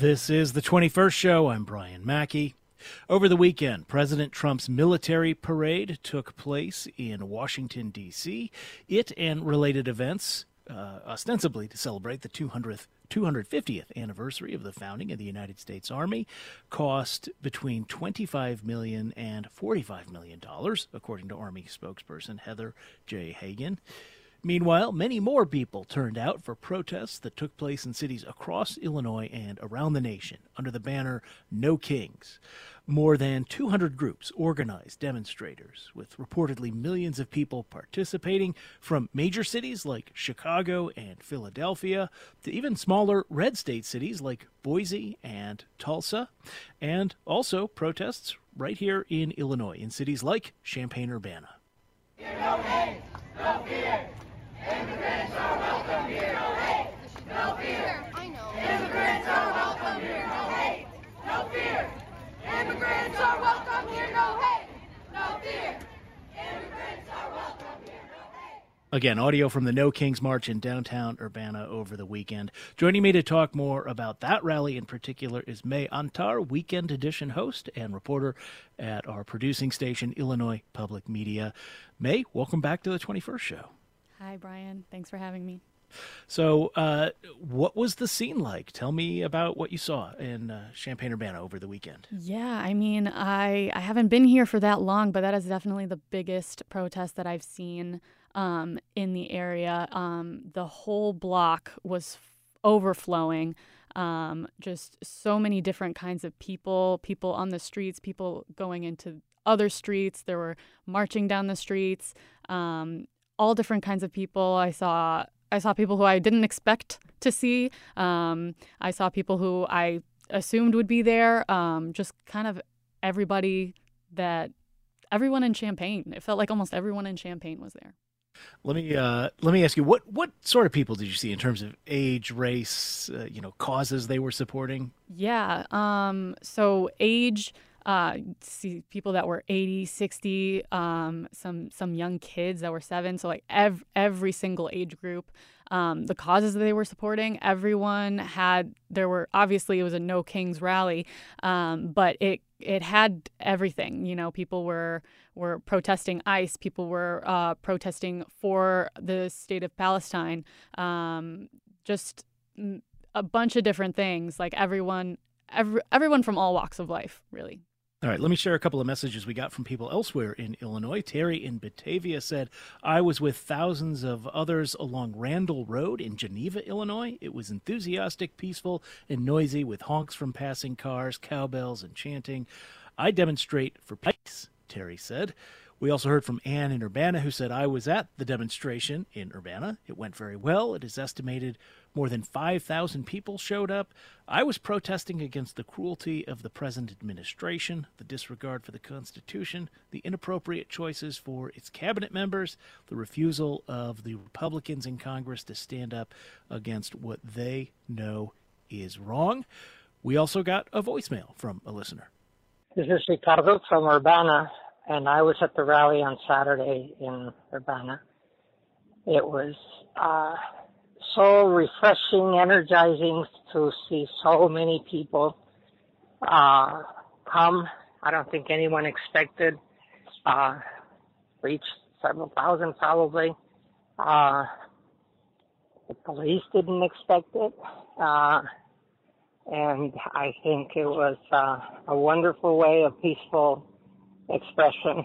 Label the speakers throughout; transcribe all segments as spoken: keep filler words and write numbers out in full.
Speaker 1: This is the twenty-first show. I'm Brian Mackey. Over the weekend, President Trump's military parade took place in Washington, D C It and related events, uh, ostensibly to celebrate the two hundredth, two hundred fiftieth anniversary of the founding of the United States Army, cost between twenty-five million dollars and forty-five million dollars, according to Army spokesperson Heather J. Hagan. Meanwhile, many more people turned out for protests that took place in cities across Illinois and around the nation under the banner No Kings. More than two hundred groups organized demonstrators, with reportedly millions of people participating from major cities like Chicago and Philadelphia to even smaller red state cities like Boise and Tulsa, and also protests right here in Illinois in cities like Champaign-Urbana.
Speaker 2: No hate, no fear. Immigrants are welcome here. No hate, no fear. I know. Immigrants are welcome here. No hate, no fear. Immigrants are welcome here. No hate, no fear. Immigrants are welcome here. No hate.
Speaker 1: Again, audio from the No Kings March in downtown Urbana over the weekend. Joining me to talk more about that rally in particular is May Antar, Weekend Edition host and reporter at our producing station, Illinois Public Media. May, welcome back to the twenty-first show.
Speaker 3: Hi, Brian. Thanks for having me.
Speaker 1: So uh, what was the scene like? Tell me about what you saw in uh, Champaign-Urbana over the weekend.
Speaker 3: Yeah, I mean, I, I haven't been here for that long, but that is definitely the biggest protest that I've seen um, in the area. Um, the whole block was f- overflowing. Um, just so many different kinds of people, people on the streets, people going into other streets. There were marching down the streets. Um, all different kinds of people. I saw I saw people who I didn't expect to see. Um, I saw people who I assumed would be there. Um, just kind of everybody that everyone in Champaign. It felt like almost everyone in Champaign was there.
Speaker 1: Let me uh, let me ask you, what what sort of people did you see in terms of age, race, uh, you know, causes they were supporting?
Speaker 3: Yeah. Um, so age. Uh, see people that were eighty, sixty, um, some some young kids that were seven. So like ev- every single age group, um, the causes that they were supporting, everyone had, there were, obviously it was a No Kings rally, um, but it it had everything. You know, people were were protesting ICE, people were uh, protesting for the state of Palestine, um, just a bunch of different things. Like everyone, every, everyone from all walks of life, really.
Speaker 1: All right, let me share a couple of messages we got from people elsewhere in Illinois. Terry in Batavia said, I was with thousands of others along Randall Road in Geneva, Illinois. It was enthusiastic, peaceful, and noisy with honks from passing cars, cowbells, and chanting. I demonstrate for peace, Terry said. We also heard from Ann in Urbana, who said, I was at the demonstration in Urbana. It went very well. It is estimated more than five thousand people showed up. I was protesting against the cruelty of the present administration, the disregard for the Constitution, the inappropriate choices for its cabinet members, the refusal of the Republicans in Congress to stand up against what they know is wrong. We also got a voicemail from a listener.
Speaker 4: This is Ricardo from Urbana, and I was at the rally on Saturday in Urbana. It was uh, so refreshing, energizing to see so many people uh, come. I don't think anyone expected. Uh, reached several thousand probably. Uh, the police didn't expect it. Uh, and I think it was uh, a wonderful way of peaceful expression.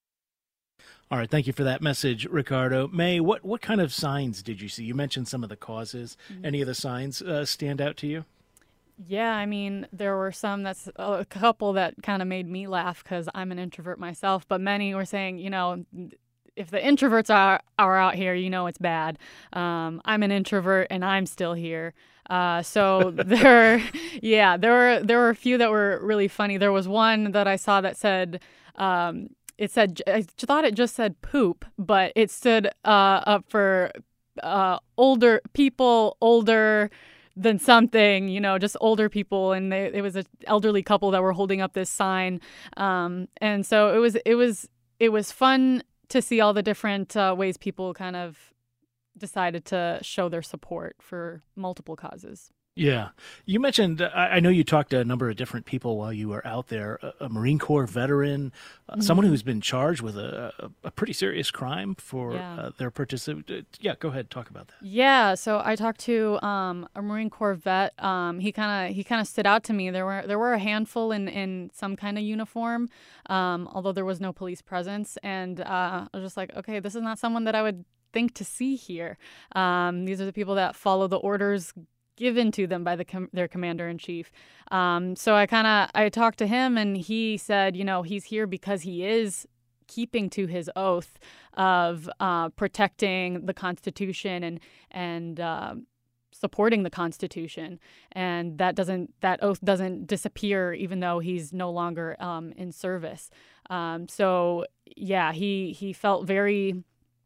Speaker 1: All right, thank you for that message, Ricardo. May, what, what kind of signs did you see? You mentioned some of the causes. Mm-hmm. Any of the signs uh, stand out to you?
Speaker 3: Yeah, I mean, there were some, that's a couple that kind of made me laugh because I'm an introvert myself, but many were saying, you know, if the introverts are, are out here, you know it's bad. Um, I'm an introvert and I'm still here. Uh, so there, yeah, there were there were a few that were really funny. There was one that I saw that said, um, it said, I thought it just said poop, but it stood uh, up for uh, older people, older than something, you know, just older people. And they, it was an elderly couple that were holding up this sign. Um, and so it was, it was, it was fun to see all the different uh, ways people kind of decided to show their support for multiple causes.
Speaker 1: Yeah. You mentioned, I I know you talked to a number of different people while you were out there, a, a Marine Corps veteran, uh, someone
Speaker 3: Mhm.
Speaker 1: who's been charged with a, a, a pretty serious crime for
Speaker 3: Yeah.
Speaker 1: uh, their participation. Yeah, go ahead, talk about that.
Speaker 3: Yeah, so I talked to um, a Marine Corps vet. Um, he kind of he kind of stood out to me. There were there were a handful in, in some kind of uniform, um, although there was no police presence. And uh, I was just like, okay, this is not someone that I would think to see here. Um, these are the people that follow the orders given to them by the com- their commander in chief. Um, so I kind of I talked to him, and he said, you know, he's here because he is keeping to his oath of uh, protecting the Constitution and and uh, supporting the Constitution, and that doesn't that oath doesn't disappear even though he's no longer um, in service. Um, so yeah, he he felt very.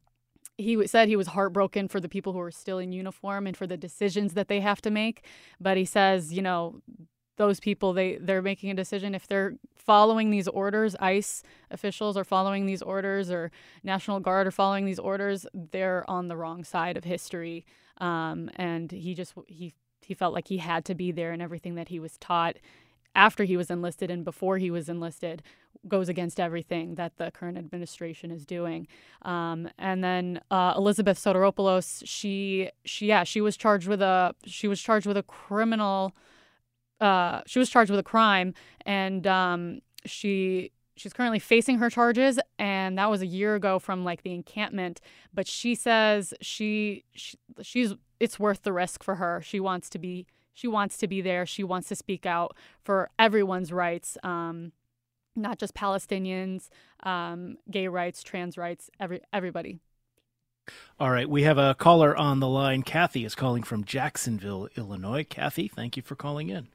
Speaker 3: He said he was heartbroken for the people who are still in uniform and for the decisions that they have to make. But he says, you know, those people, they, they're making a decision. If they're following these orders, ICE officials are following these orders, or National Guard are following these orders, they're on the wrong side of history. Um, and he just, he, he felt like he had to be there, and everything that he was taught after he was enlisted and before he was enlisted goes against everything that the current administration is doing. Um, and then uh, Elizabeth Soteropoulos, she, she, yeah, she was charged with a, she was charged with a criminal, uh, she was charged with a crime, and um, she, she's currently facing her charges, and that was a year ago from like the encampment. But she says she, she she's, it's worth the risk for her. She wants to be She wants to be there. She wants to speak out for everyone's rights, um, not just Palestinians, um, gay rights, trans rights, every everybody.
Speaker 1: All right, we have a caller on the line. Kathy is calling from Jacksonville, Illinois. Kathy, thank you for calling in.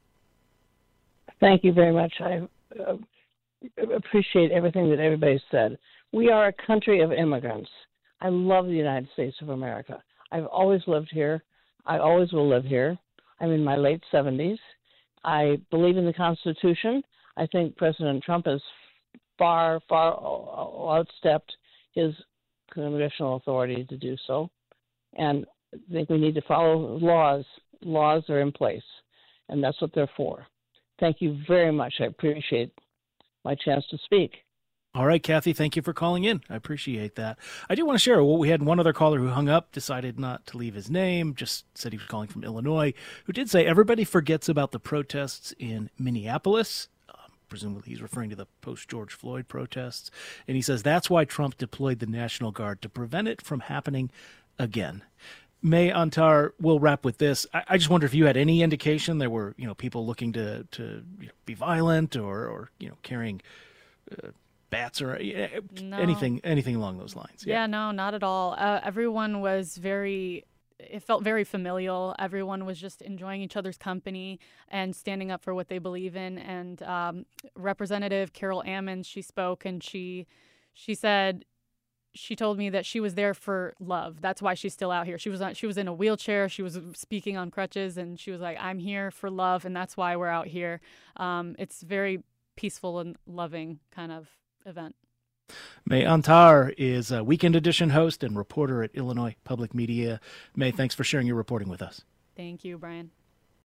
Speaker 5: Thank you very much. I uh, appreciate everything that everybody said. We are a country of immigrants. I love the United States of America. I've always lived here. I always will live here. I'm in my late seventies. I believe in the Constitution. I think President Trump has far, far outstepped his congressional authority to do so. And I think we need to follow laws. Laws are in place, and that's what they're for. Thank you very much. I appreciate my chance to speak.
Speaker 1: All right, Kathy, thank you for calling in. I appreciate that. I do want to share, well, we had one other caller who hung up, decided not to leave his name, just said he was calling from Illinois, who did say everybody forgets about the protests in Minneapolis. Um, presumably he's referring to the post-George Floyd protests. And he says that's why Trump deployed the National Guard, to prevent it from happening again. May Antar, we'll wrap with this. I, I just wonder if you had any indication there were, you know, people looking to, to you know, be violent or, or, you know, carrying uh, bats or uh,
Speaker 3: No.
Speaker 1: anything anything along those lines.
Speaker 3: Yeah, no, not at all. Uh, everyone was very, it felt very familial. Everyone was just enjoying each other's company and standing up for what they believe in. And um, Representative Carol Ammons, she spoke, and she she said, she told me that she was there for love. That's why she's still out here. She was on, she was in a wheelchair. She was speaking on crutches, and she was like, I'm here for love, and that's why we're out here. Um, it's very peaceful and loving kind of event.
Speaker 1: May Antar is a Weekend Edition host and reporter at Illinois Public Media. May, thanks for sharing your reporting with us.
Speaker 3: Thank you, Brian.